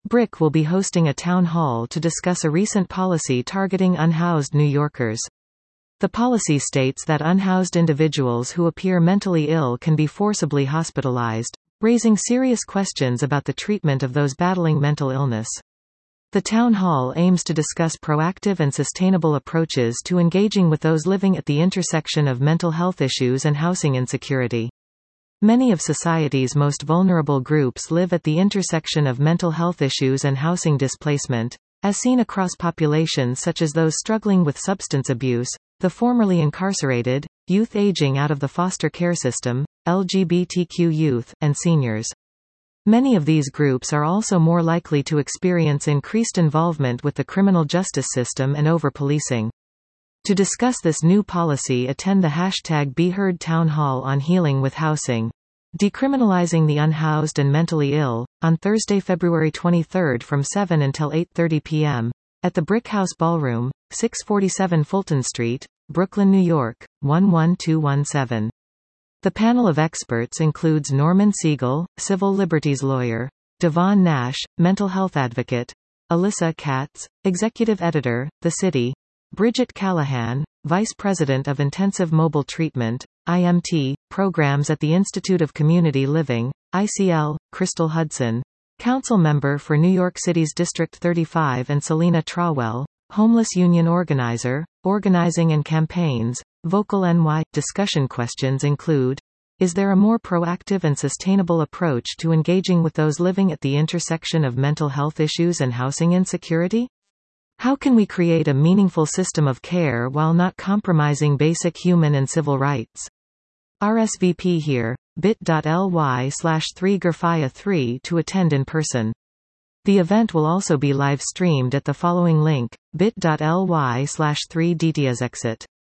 BRIC will be hosting a town hall to discuss a recent policy targeting unhoused New Yorkers. The policy states that unhoused individuals who appear mentally ill can be forcibly hospitalized, raising serious questions about the treatment of those battling mental illness. The town hall aims to discuss proactive and sustainable approaches to engaging with those living at the intersection of mental health issues and housing insecurity. Many of society's most vulnerable groups live at the intersection of mental health issues and housing displacement, as seen across populations such as those struggling with substance abuse, the formerly incarcerated, youth aging out of the foster care system, LGBTQ youth, and seniors. Many of these groups are also more likely to experience increased involvement with the criminal justice system and over-policing. To discuss this new policy, attend the #BeHeard Town Hall on Healing with Housing. Decriminalizing the Unhoused and Mentally Ill, on Thursday, February 23 from 7 until 8:30 p.m. at the Brick House Ballroom, 647 Fulton Street, Brooklyn, New York, 11217. The panel of experts includes Norman Siegel, civil liberties lawyer, Devon Nash, mental health advocate, Alyssa Katz, executive editor, The City, Bridget Callahan, vice president of Intensive Mobile Treatment, IMT, programs at the Institute of Community Living, ICL, Crystal Hudson, council member for New York City's District 35, and Selena Trawell, homeless union organizer, organizing and campaigns, Vocal NY. Discussion questions include: is there a more proactive and sustainable approach to engaging with those living at the intersection of mental health issues and housing insecurity? How can we create a meaningful system of care while not compromising basic human and civil rights? RSVP here, bit.ly/3GRFIA3 to attend in person. The event will also be live streamed at the following link, bit.ly/3DTASEXIT.